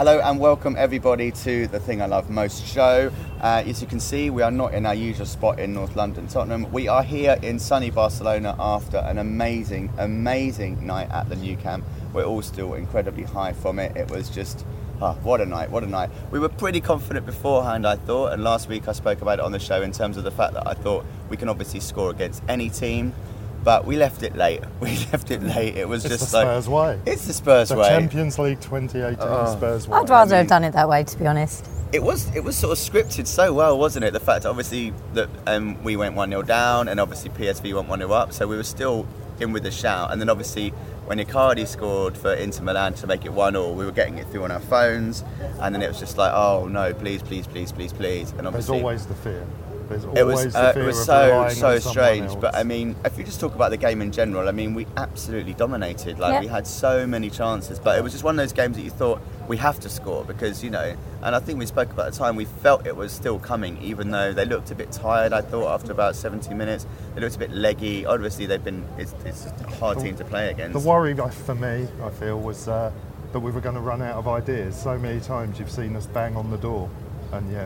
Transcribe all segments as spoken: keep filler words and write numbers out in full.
Hello and welcome everybody to The Thing I Love Most show. Uh, as you can see, we are not in our usual spot in North London, Tottenham. We are here in sunny Barcelona after an amazing, amazing night at the Nou Camp. We're all still incredibly high from it. It was just, oh, what a night, what a night. We were pretty confident beforehand, I thought, and last week I spoke about it on the show in terms of the fact that I thought we can obviously score against any team. But we left it late. We left it late. It was it's just the Spurs like... way. It's the Spurs the way. Champions League twenty eighteen Oh. Spurs way. I'd rather I mean, have done it that way, to be honest. It was it was sort of scripted so well, wasn't it? The fact that obviously that um, we went one nil down and obviously P S V went one nil up. So we were still in with the shout. And then obviously when Icardi scored for Inter Milan to make it one all, we were getting it through on our phones. And then it was just like, oh no, please, please, please, please, please. And There's obviously... always the fear. There's It always was, the uh, fear it was of so relying so on someone strange, else. but I mean, if we just talk about the game in general, I mean, we absolutely dominated. Like Yeah. we had so many chances, but it was just one of those games that you thought we have to score because you know. And I think we spoke about the time we felt it was still coming, even though they looked a bit tired. I thought after about seventy minutes, they looked a bit leggy. Obviously, they've been it's, it's just a hard team to play against. The worry for me, I feel, was uh, that we were going to run out of ideas. So many times you've seen us bang on the door, and yet.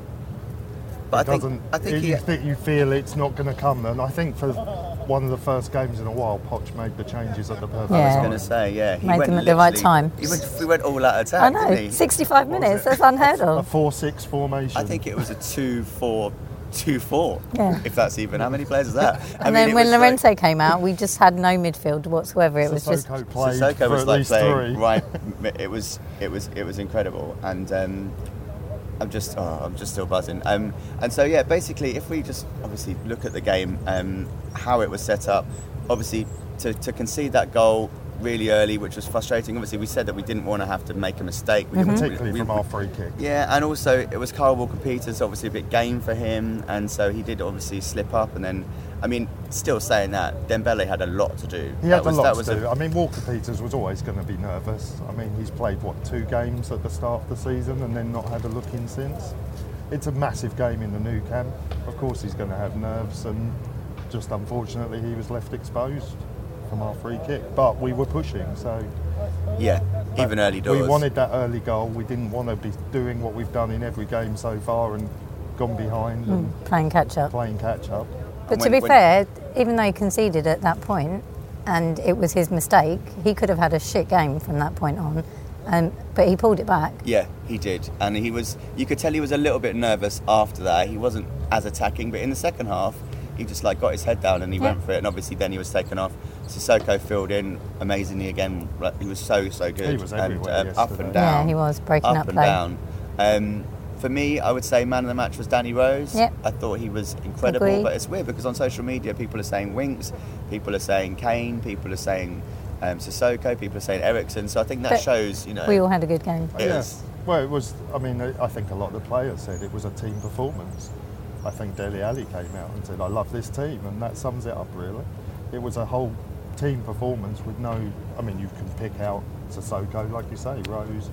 But It I think doesn't, I think it, he, you, think you feel it's not going to come, and I think for one of the first games in a while, Poch made the changes at the perfect Yeah. I was time. going to say, yeah, he Made went them at the right literally- time. He went, we went all out attack, I know, didn't he? sixty-five What was minutes, it? that's unheard A of. four six formation. I think it was a two four two four. Yeah. If that's even how many players is that? I And mean, then it when was Lorente like, came out, we just had no midfield whatsoever. It was just Sissoko played Sissoko for was at like least playing three. right. It was it was it was incredible, and um, I'm just oh, I'm just still buzzing. Um, and so yeah, basically, if we just obviously look at the game, um, how it was set up, obviously to, to concede that goal really early, which was frustrating. Obviously, we said that we didn't want to have to make a mistake. We didn't- Particularly we- from we- our free kick. Yeah, and also it was Kyle Walker-Peters, obviously a bit game for him, and so he did obviously slip up. And then, I mean, still saying that, Dembele had a lot to do. He that had was, a lot that to was do. A, I mean, Walker-Peters was always going to be nervous. I mean, he's played, what, two games at the start of the season and then not had a look in since. It's a massive game in the Nou Camp. Of course he's going to have nerves, and just unfortunately he was left exposed from our free kick. But we were pushing, so... yeah, even early doors. We wanted that early goal. We didn't want to be doing what we've done in every game so far and gone behind and playing catch up. playing catch-up. But And to when- be when- fair, even though he conceded at that point, and it was his mistake, he could have had a shit game from that point on. Um, but he pulled it back. Yeah, he did, and he was. You could tell he was a little bit nervous after that. He wasn't as attacking, but in the second half, he just like got his head down and he Yeah. went for it. And obviously, then he was taken off. Sissoko filled in amazingly again. Like, he was so so good. He was and, everywhere um, up yesterday. and down. Yeah, he was breaking up up and play. down. Um, for me, I would say man of the match was Danny Rose. Yep. I thought he was incredible, Agree. but it's weird because on social media, people are saying Winks, people are saying Kane, people are saying um, Sissoko, people are saying Ericsson. So I think that But shows, you know, We all had a good game. It Yeah. was- Well, it was. I mean, I think a lot of the players said it was a team performance. I think Dele Alli came out and said, "I love this team," and that sums it up really. It was a whole team performance with no. I mean, you can pick out Sissoko, like you say, Rose.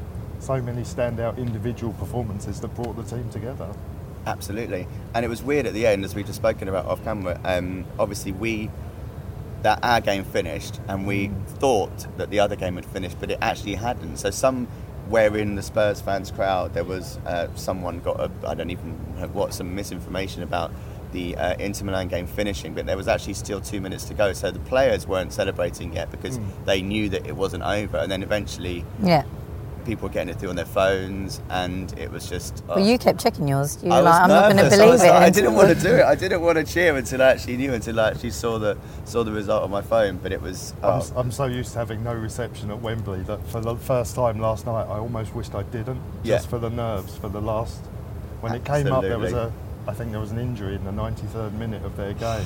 So many standout individual performances that brought the team together. Absolutely, and it was weird at the end, as we've just spoken about off camera. Um, obviously, we that our game finished, and we thought that the other game had finished, but it actually hadn't. So somewhere in the Spurs fans crowd, there was uh, someone got a, I don't even know what, some misinformation about the uh, Inter Milan game finishing, but there was actually still two minutes to go. So the players weren't celebrating yet because they knew that it wasn't over, and then eventually Yeah. people were getting it through on their phones, and it was just. Well, oh. you kept checking yours. You I were was like, I'm not going to nervous. I believe was it. like- I until- didn't want to do it. I didn't want to cheer until I actually knew, until I actually saw the saw the result on my phone. But it was. I'm, Oh, s- I'm so used to having no reception at Wembley that for the first time last night, I almost wished I didn't. Yeah. Just for the nerves, for the last. When it came up, there was Absolutely. a. I think there was an injury in the ninety-third minute of their game,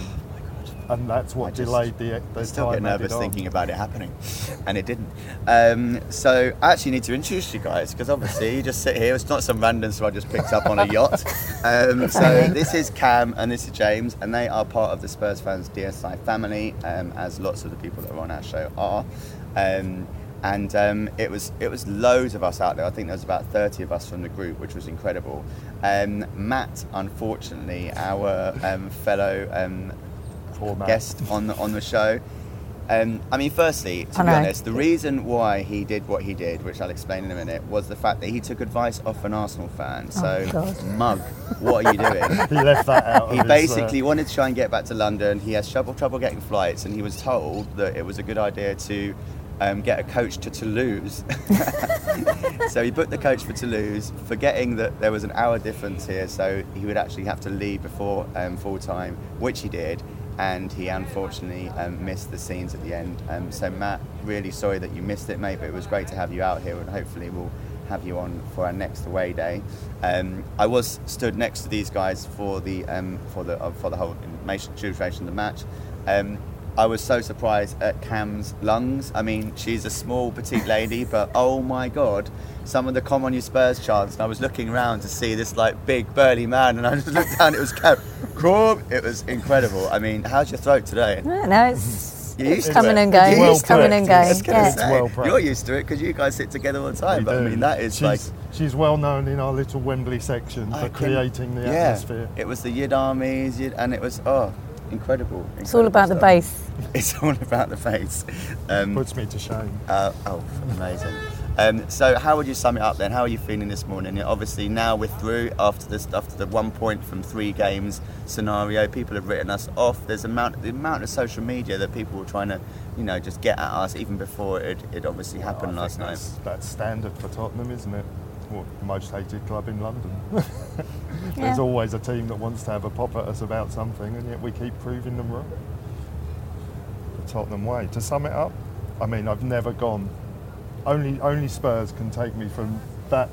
and that's I what just- delayed the, the I still time get nervous added on. thinking about it happening, and it didn't. Um, so I actually need to introduce you guys, because obviously you just sit here. It's not some random so I just picked up on a yacht. Um, so this is Cam and this is James, and they are part of the Spurs Fans D S I family, um, as lots of the people that are on our show are. Um, and um, it was it was loads of us out there. I think there was about thirty of us from the group, which was incredible. Um, Matt, unfortunately, our um, fellow um, Poor Matt. guest on the, on the show, Um, I mean, firstly, to I be know. honest, the reason why he did what he did, which I'll explain in a minute, was the fact that he took advice off an Arsenal fan. So, God. mug, what are you doing? He left that out. He of his, basically uh, wanted to try and get back to London. He has trouble trouble getting flights, and he was told that it was a good idea to um, get a coach to Toulouse. So he booked the coach for Toulouse, forgetting that there was an hour difference here, so he would actually have to leave before um, full time, which he did. And he unfortunately um, missed the scenes at the end. Um, so Matt, really sorry that you missed it, mate, but it was great to have you out here, and hopefully we'll have you on for our next away day. Um, I was stood next to these guys for the um, for the uh, for the whole duration of the match. Um, I was so surprised at Cam's lungs. I mean, she's a small, petite lady, but oh my God, some of the "Come on, you Spurs" chants. And I was looking around to see this like big, burly man, and I just looked down. It was Cam. Come. It was incredible. I mean, how's your throat today? No, no, it's, You it's used to coming it? and going. Well It's coming and practiced. I was going. gonna Yeah. say, Well practiced. you're used to it because you guys sit together all the time. we But I do. mean, that is she's, like. she's well known in our little Wembley section I for can- creating the yeah, atmosphere. it was the Yid Armies, Yid, and it was oh, incredible. It's all incredible about the stuff. bass. It's all about the bass. Um, Puts me to shame. uh, oh, amazing. Um, so, how would you sum it up then? How are you feeling this morning? Obviously, now we're through after this, after the one point from three games scenario. People have written us off. There's amount, the amount of social media that people were trying to, you know, just get at us even before it, it obviously happened I last think night. that's, that's standard for Tottenham, isn't it? Well, the most hated club in London. There's Yeah. always a team that wants to have a pop at us about something, and yet we keep proving them wrong. The Tottenham way. To sum it up, I mean, I've never gone. Only, only Spurs can take me from that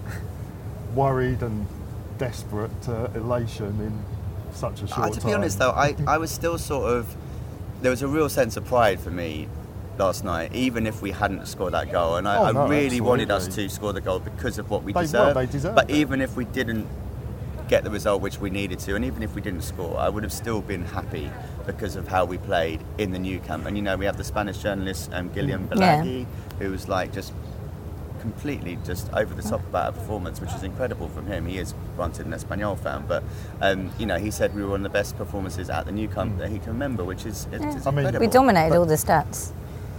worried and desperate to elation in such a short Uh, time. to be honest, though, I, I was still sort of. There was a real sense of pride for me last night, even if we hadn't scored that goal. And I, Oh, I no, really wanted us absolutely. to score the goal because of what we They- well, deserved. they deserved but it. even if we didn't get the result which we needed to, and even if we didn't score, I would have still been happy because of how we played in the new camp. And you know, we have the Spanish journalist um, Guillem Yeah. Balaghi, who was like just completely just over the top about our performance, which is incredible from him. He is granted an Espanyol fan, but um, you know, he said we were one of the best performances at the new camp that he can remember, which is, is, Yeah. is I mean, incredible. We dominated all the stats.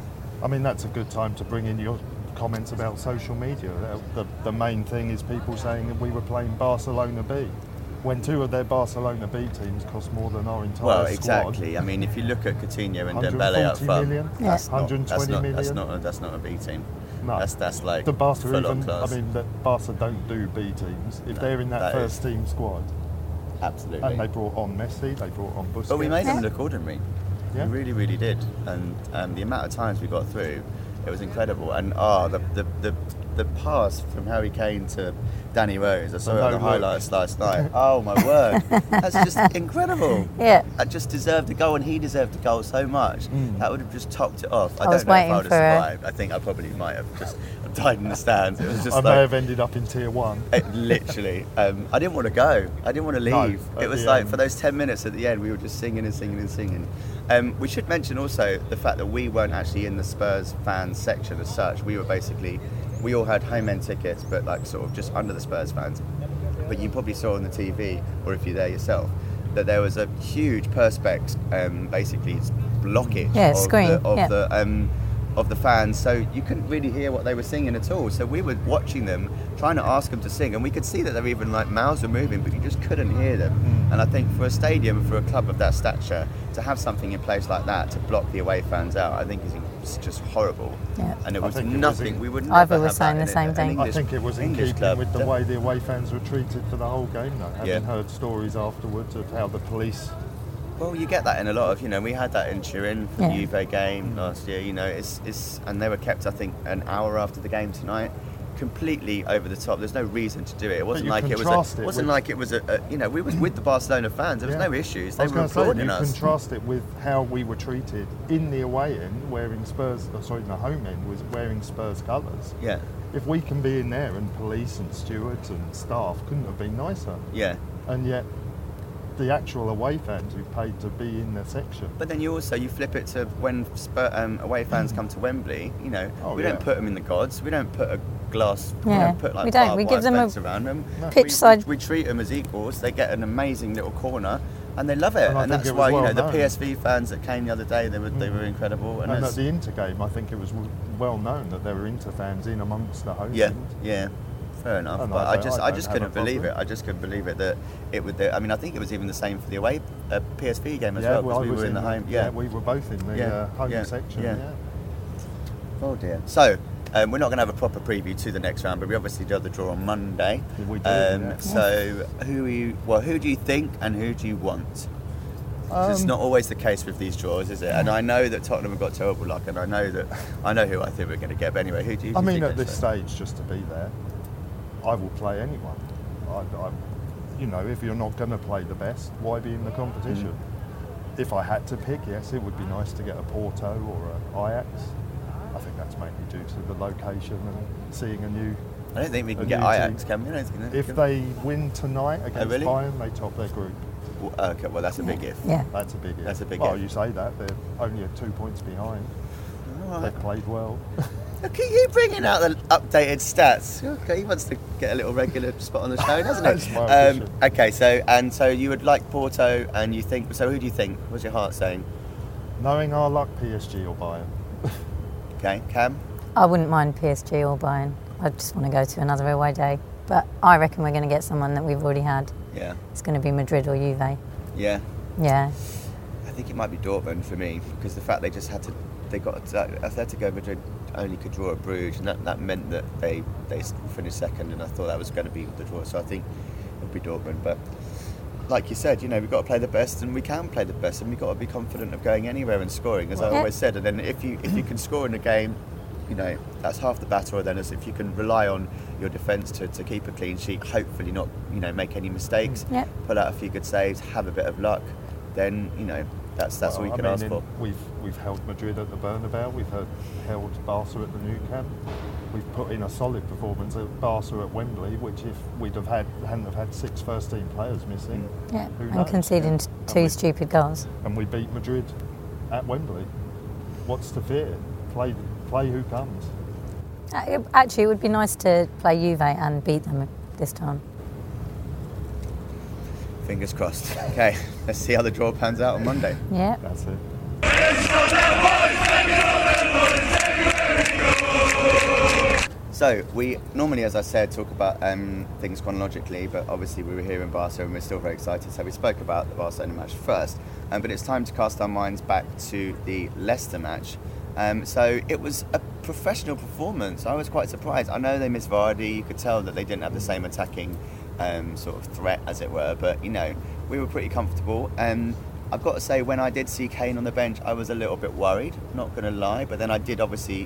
I mean, that's a good time to bring in your comments about social media. The, the main thing is people saying that we were playing Barcelona B, when two of their Barcelona B teams cost more than our entire Well, squad. exactly. I mean, if you look at Coutinho and one hundred Dembele up forty front, million? Yeah. that's, not, one hundred that's, twenty not, million? that's not a, that's not a B team. No. That's that's like The Barca full on even, class. I mean, the Barca don't do B teams. If No, they're in that, that first is- team squad, Absolutely. and they brought on Messi, they brought on Busquets. But we made Yeah. them look ordinary. Yeah. We really, really did. And um, the amount of times we got through, it was incredible. And oh, the the, the, the pass from Harry Kane to Danny Rose, I saw it on the no look. highlights last night. Oh my word, that's just incredible. Yeah. I just deserved a goal, and he deserved a goal so much. Mm. That would have just topped it off. I, I don't was know if waiting I would have for a- survived. I think I probably might have just died in the stands. It was just I like, may have ended up in tier one. it, literally, um, I didn't want to go. I didn't want to No, leave. at it was the like end. for those ten minutes at the end, we were just singing and singing and singing. Um, we should mention also the fact that we weren't actually in the Spurs fans section as such. We were basically, we all had home end tickets, but like sort of just under the Spurs fans. But you probably saw on the T V, or if you're there yourself, that there was a huge perspex, um, basically blockage Yeah, of screen, the, of yeah. the um, of the fans, so you couldn't really hear what they were singing at all. So we were watching them, trying to ask them to sing, and we could see that they were even like mouths were moving, but you just couldn't hear them. Mm. And I think for a stadium, for a club of that stature, to have something in place like that to block the away fans out, I think is it's just horrible. Yeah. And it I was think it was nothing. in- we would never Ivor have was that saying in the a- same an thing. English, I think it was in English keeping club. with the way the away fans were treated for the whole game, though. Having Yeah. heard stories afterwards of how the police. Well, you get that in a lot of, you know, we had that in Turin for the Yeah. Juve game last year. You know, it's it's and they were kept, I think, an hour after the game tonight, completely over the top. There's no reason to do it. It wasn't you like it was. contrast A, it wasn't with- like it was a, a. You know, we was with the Barcelona fans. There was Yeah. no issues. I They was were going to say, applauding you us. contrast it with how we were treated in the away end, wearing Spurs, oh, sorry, in the home end, was wearing Spurs colours. Yeah, If we can be in there and police and stewards and staff couldn't have been nicer. yeah. And yet, the actual away fans who paid to be in the section. But then you also you flip it to when Spur, um, away fans come to Wembley. You know, Oh, we yeah. don't put them in the gods. We don't put a glass. We Yeah, don't put like we don't. barbed We wire give them a fence around them. No. pitch we, side- We, we treat them as equals. They get an amazing little corner, and they love it, And I and, think that's it was why you well know the known. P S V fans that came the other day, they were they Mm. were incredible, and, And it's- at the Inter game, I think it was w- well known that there were Inter fans in amongst the home yeah, teams. yeah. Fair enough, And but I I don't- just I I, don't just have a couldn't believe it. problem. I just couldn't believe it that it would. I mean, I think it was even the same for the away uh, P S V game as Yeah, well, because I we was were in the home. Yeah. we were both in the Yeah, uh, home yeah, section. yeah. Yeah. Oh dear. So. Um, we're not going to have a proper preview to the next round, but we obviously do the draw on Monday. We do, Um, yeah. So, who are you? Well, who do you think, and who do you want? Um, it's not always the case with these draws, is it? And I know that Tottenham have got terrible luck, and I know that I know who I think we're going to get. But anyway, who do you? I who do mean, you at think this so? stage, just to be there, I will play anyone. I, I, you know, if you're not going to play the best, why be in the competition? Mm. If I had to pick, yes, it would be nice to get a Porto or an Ajax. I think that's mainly due to the location and seeing a new. I don't think we can a get new Ajax, team. can we? I don't think- If they win tonight against really? Bayern, they top their group. Well, okay, well that's a big if. Yeah. That's a big if. That's a big Well, if. you say that, they're only at two points behind. All right. They've played well. Look at you bringing out the updated stats. Okay, he wants to get a little regular spot on the show, doesn't That's he? my Um, ambition. okay, so and so you would like Porto, and you think so? Who do you think? What's your heart saying? Knowing our luck, P S G or Bayern. Okay, Cam. I wouldn't mind P S G or Bayern. I just want to go to another away day. But I reckon we're going to get someone that we've already had. Yeah, It's going to be Madrid or Juve. yeah. Yeah. I think it might be Dortmund for me because the fact they just had to, they got Atletico Madrid only could draw at Bruges, and that, that meant that they they finished second, and I thought that was going to be the draw. So I think it would be Dortmund. But like you said, you know, we've got to play the best, and we can play the best, and we've got to be confident of going anywhere and scoring, as I Well- always said. And then if you if you can score in a game, you know, that's half the battle. Then as if you can rely on your defence to, to keep a clean sheet, hopefully not, you know, make any mistakes, Yep. pull out a few good saves, have a bit of luck, then you know that's that's all Well, you I can mean, ask in- for. We've we've held Madrid at the Bernabeu. We've had, held Barca at the Nou Camp. We've put in a solid performance at Barca at Wembley, which if we'd have had hadn't have had six first team players missing, Yeah. who And knows? conceding And two we- stupid goals. and we beat Madrid at Wembley. What's to fear? Play play who comes. Uh, it- Actually, it would be nice to play Juve and beat them this time. Fingers crossed. Okay, let's see how the draw pans out on Monday. Yeah. That's it. So we normally, as I said, talk about um, things chronologically, but obviously we were here in Barca and we're still very excited. So we spoke about the Barcelona match first, um, but it's time to cast our minds back to the Leicester match. Um, so it was a professional performance. I was quite surprised. I know they missed Vardy. You could tell that they didn't have the same attacking um, sort of threat, as it were. But you know, we were pretty comfortable. And I've got to say, when I did see Kane on the bench, I was a little bit worried. Not going to lie, but then I did obviously,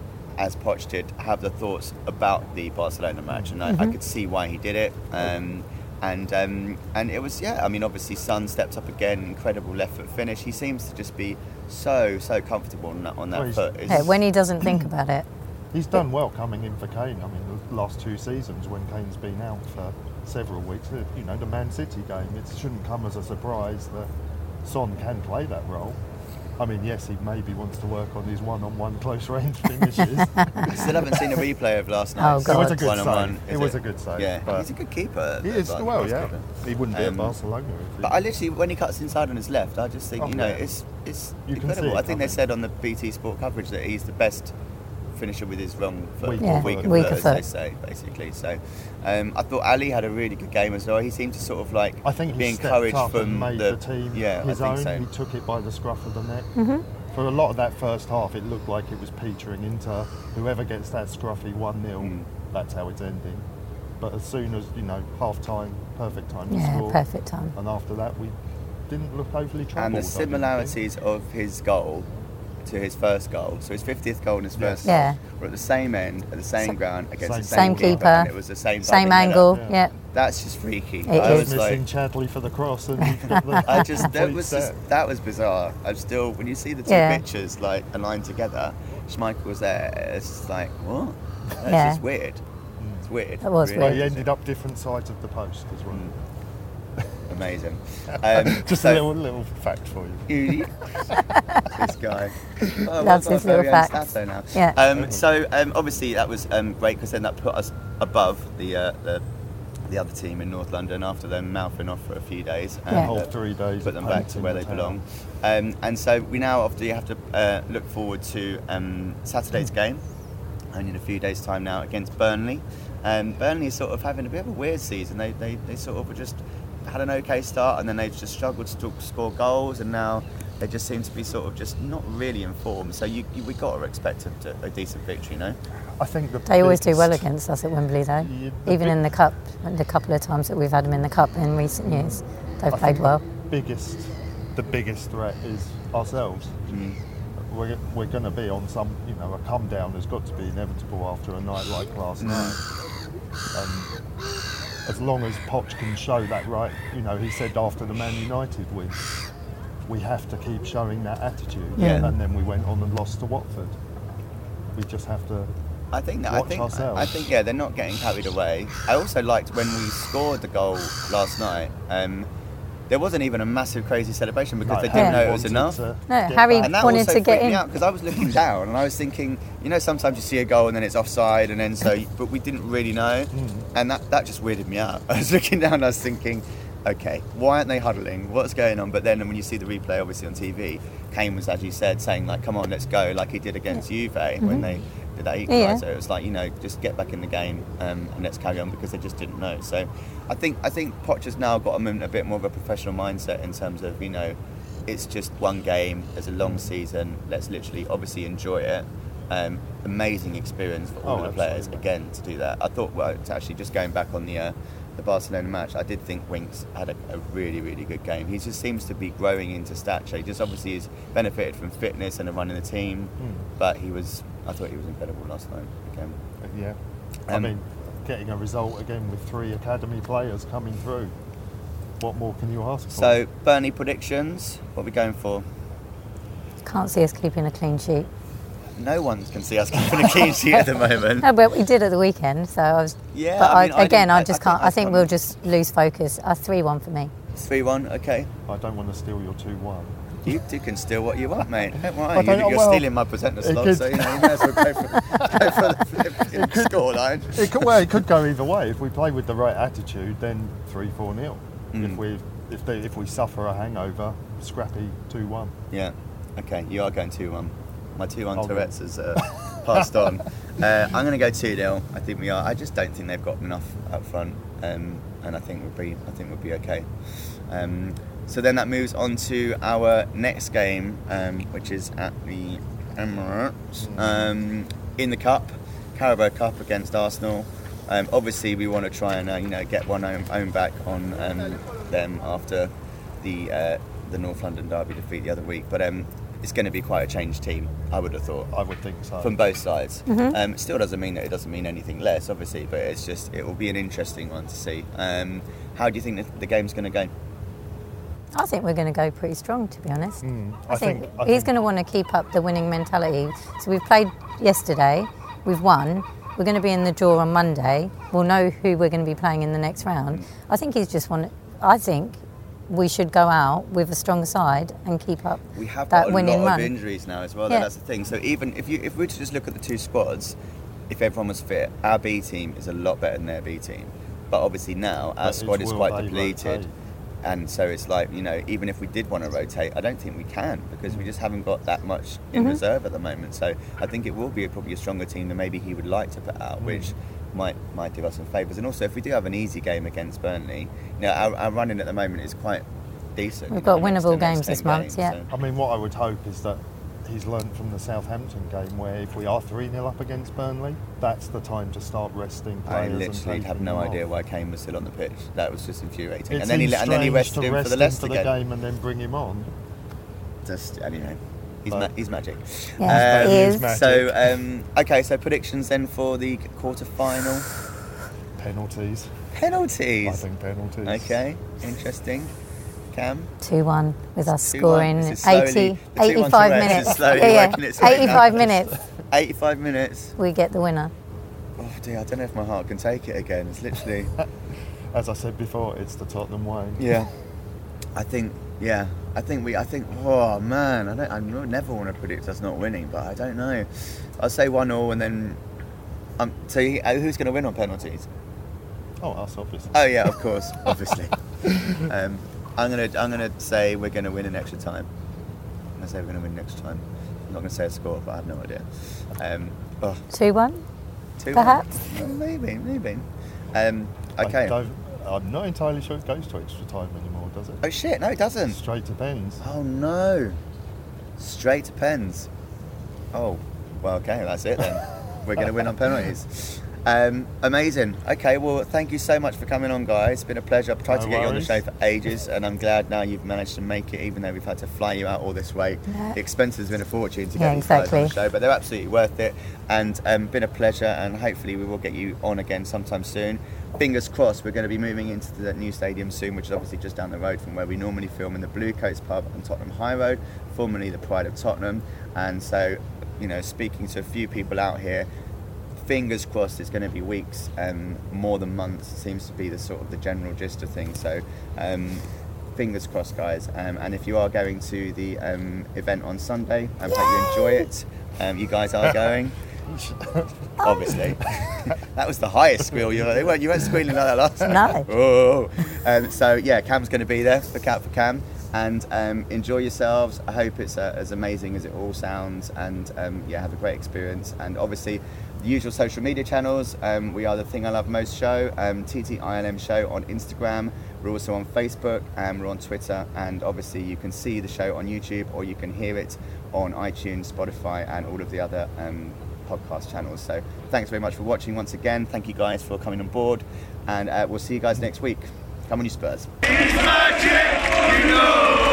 as Poch did, have the thoughts about the Barcelona match, and I, I could see why he did it. Um, and um, and it was, yeah, I mean, obviously Son stepped up again, incredible left foot finish. He seems to just be so, so comfortable on that, on that Well, he's- foot. It's- Yeah, when he doesn't think about it. He's done well coming in for Kane. I mean, the last two seasons when Kane's been out for several weeks, uh, you know, the Man City game, it shouldn't come as a surprise that Son can play that role. I mean, yes, he maybe wants to work on his one-on-one close-range finishes. I still haven't seen a replay of last Oh, night. God. It was a good One-on-one, save. is It was a good save, Yeah, but- he's a good keeper. he the is, Bar- well, yeah. Barcelona. He wouldn't be Um, at Barcelona if he... But I literally, when he cuts inside on his left, I just think, Oh, you know, yeah. it's it's You can incredible. see it I think they coming. said on the B T Sport coverage that he's the best finisher with his wrong foot, Weaker Yeah, foot. weaker weaker foot, as foot. they say, basically. So um, I thought Ali had a really good game as well. He seemed to sort of like I think be he stepped encouraged up from and made the, the, team yeah, his I own. think so. He took it by the scruff of the neck. For a lot of that first half, it looked like it was petering into whoever gets that scruffy one nil, Mm. that's how it's ending. But as soon as, you know, half-time, perfect time to Yeah, score. perfect time. And after that, we didn't look overly troubled. And the I didn't think. similarities of his goal to his first goal, so his fiftieth goal and his first Yeah. goal, were at the same end, at the same Sa- ground, against Same- the same, Same keeper. and it was the same Same diving header. angle. Yeah. Yeah. That's just freaky. It I is. was Missing like, Chadley for the cross, and you've got the I just that complete was set. just, that was bizarre. I'm still, when you see the two Yeah. pictures like aligned together, Schmeichel was there. It's just like, what? That's Yeah. just weird. It's weird. That was Really Well, weird. he is. ended up different sides of the post as well. Amazing. Um, Just so- a little little fact for you. this guy. Oh, Loves we've got his a very little own facts. Sato now. Yeah. Um, so um, obviously that was um, great because then that put us above the uh, the the other team in North London after them mouthing off for a few days. Yeah. And, Whole uh, three days put of them back to painting where the they town. belong. Um, and so we now obviously have to uh, look forward to um, Saturday's game, only in a few days' time now, against Burnley. Um, Burnley is sort of having a bit of a weird season. They, they, they sort of were just had an okay start, and then they've just struggled to score goals, and now they just seem to be sort of just not really in form. So you, you, we got to expect a, a decent victory, you know? I think the They always do biggest- well against us at Wembley, though. Yeah, the Even big- in the cup, the couple of times that we've had them in the cup in recent years, they've I played think well. The biggest, the biggest threat is ourselves. Mm. We're, we're going to be on some, you know, a come down has got to be inevitable after a night like last Mm. night. And as long as Poch can show that right, you know, he said after the Man United win, we have to keep showing that attitude. Yeah. And then we went on and lost to Watford. We just have to. I think that I Watch think ourselves. I think yeah, they're not getting carried away. I also liked when we scored the goal last night. Um, there wasn't even a massive crazy celebration because No, they didn't Harry know it was wanted enough. to No, get Harry back. And that wanted also to get freaked in. me out because I was looking down and I was thinking, you know, sometimes you see a goal and then it's offside and then so, but we didn't really know, Mm. and that, that just weirded me out. I was looking down and I was thinking, okay, why aren't they huddling? What's going on? But then when you see the replay, obviously on T V, Kane was, as you said, saying like, come on, let's go, like he did against Juve when they did that Mm-hmm. Yeah. equaliser. It was like, you know, just get back in the game um, and let's carry on because they just didn't know. So I think I think Poch has now got a, a bit more of a professional mindset in terms of, you know, it's just one game, there's a long season, let's literally obviously enjoy it. Um, amazing experience for all Oh, the players absolutely. again to do that. I thought, well, it's actually just going back on the uh, the Barcelona match, I did think Winks had a, a really, really good game. He just seems to be growing into stature. He just obviously has benefited from fitness and a run in the team, Mm. but he was, I thought he was incredible last night again. Yeah. I Um, mean, getting a result again with three academy players coming through. What more can you ask for? So, Burnley predictions, what are we going for? Can't see us keeping a clean sheet. No one can see us keeping a clean sheet at the moment. No, but we did at the weekend, so I was. Yeah, but I I mean, I again, didn't- I, I- just I can't. think I think I've we'll gone- just lose focus. A three-one for me. three one, okay. I don't want to steal your two one. You, you can steal what you want, mate. Don't worry, I don't you're, know, you're well, stealing my presenter it slot, could- so you know, you may as well go for, go for the flipping scoreline. It could, well, it could go either way. If we play with the right attitude, then three four nil. Mm. If we if they, if we suffer a hangover, scrappy two one. Yeah, okay, you are going two one. My two one I'll go. Tourette's has uh, passed on. Uh, I'm going to go two nil. I think we are. I just don't think they've got enough up front, um, and I think we'll be. I think we'll be okay. Um, so then that moves on to our next game, um, which is at the Emirates um, in the Cup, Carabao Cup against Arsenal. Um, obviously, we want to try and uh, you know get one own, own back on um, them after the uh, the North London derby defeat the other week. But um, it's going to be quite a changed team, I would have thought, I would think so. from both sides. Um, it still doesn't mean that it doesn't mean anything less, obviously, but it's just it will be an interesting one to see. Um, how do you think the, the game's going to go? I think we're going to go pretty strong, to be honest. Mm, I, I think, think- I he's think- going to want to keep up the winning mentality. So we've played yesterday, we've won. We're going to be in the draw on Monday. We'll know who we're going to be playing in the next round. I think he's just want. I think we should go out with a strong side and keep up We have that got a winning lot run. of injuries now as well. Yeah. That's the thing. So even if you if we were to just look at the two squads, if everyone was fit, our B team is a lot better than their B team. But obviously now our But squad it's is will quite they depleted. rotate? And so it's like, you know, even if we did want to rotate, I don't think we can because we just haven't got that much in Mm-hmm. reserve at the moment. So I think it will be a, probably a stronger team than maybe he would like to put out, which might might do us some favours. And also, if we do have an easy game against Burnley, you know, our, our running at the moment is quite decent. We've you know, got next- winnable the next games this ten month, games, yeah. so- I mean, what I would hope is that he's learnt from the Southampton game where if we are three nil up against Burnley, that's the time to start resting I players and literally have taking no them idea off. why Kane was still on the pitch. That was just infuriating. It and then he seems and then he strange rested to him rest for the him Leicester for game. the game and then bring him on. Just anyway, he's But- ma- he's magic. Yeah, Um, he is. magic. So um, okay, so predictions then for the quarter final. Penalties. Penalties. I think penalties. Okay, interesting. Cam. two one with us two one. scoring This is slowly- eighty, the two one eighty-five Tourette's minutes. is slowly Yeah, yeah. working its way eighty-five now. minutes, eighty-five minutes. we get the winner. Oh dear, I don't know if my heart can take it again. It's literally. As I said before, it's the Tottenham way. Yeah, I think. Yeah, I think we. I think. Oh man, I don't. I never want to predict us not winning, but I don't know. I'll say one all, and then. Um. So you- uh, who's going to win on penalties? Oh, us, obviously. Oh yeah, of course, obviously. um, I'm gonna I'm gonna say we're gonna win in extra time. I'm gonna say we're gonna win next time. I'm not gonna say a score, but I have no idea. Um, oh, two one, two perhaps? one? Well, maybe, maybe. Um, okay. I don't, I'm not entirely sure it goes to extra time anymore, does it? Oh shit, no, it doesn't. Straight to pens. Oh no. Straight to pens. Oh, well, okay, that's it then. We're going to win on penalties. Um, amazing. Okay, well, thank you so much for coming on, guys. It's been a pleasure. I've tried No to get you on the worries. show for ages, and I'm glad now you've managed to make it, even though we've had to fly you out all this way. Yeah. The expense has been a fortune to get Yeah, these guys on the exactly. show, but they're absolutely worth it. And um, been a pleasure, and hopefully we will get you on again sometime soon. Fingers crossed, we're going to be moving into the new stadium soon, which is obviously just down the road from where we normally film in the Blue Coats pub on Tottenham High Road, formerly the Pride of Tottenham. And so, you know, speaking to a few people out here, fingers crossed it's going to be weeks, um, more than months. It seems to be the sort of the general gist of things. So, um, fingers crossed, guys. Um, and if you are going to the um, event on Sunday, I hope you enjoy it. Um, you guys are going. Obviously, that was the highest squeal you heard. You weren't, you weren't squealing like that last time. No. Oh. Um, so yeah, Cam's going to be there. Look out for Cam, and um, enjoy yourselves. I hope it's uh, as amazing as it all sounds, and um, yeah, have a great experience. And obviously, the usual social media channels. Um, we are the Thing I Love Most Show, um, T T I L M Show on Instagram. We're also on Facebook, and we're on Twitter, and obviously you can see the show on YouTube, or you can hear it on iTunes, Spotify, and all of the other um, podcast channels. So thanks very much for watching once again. Thank you guys for coming on board, and uh, we'll see you guys next week. Come on, you Spurs. It's magic, you know.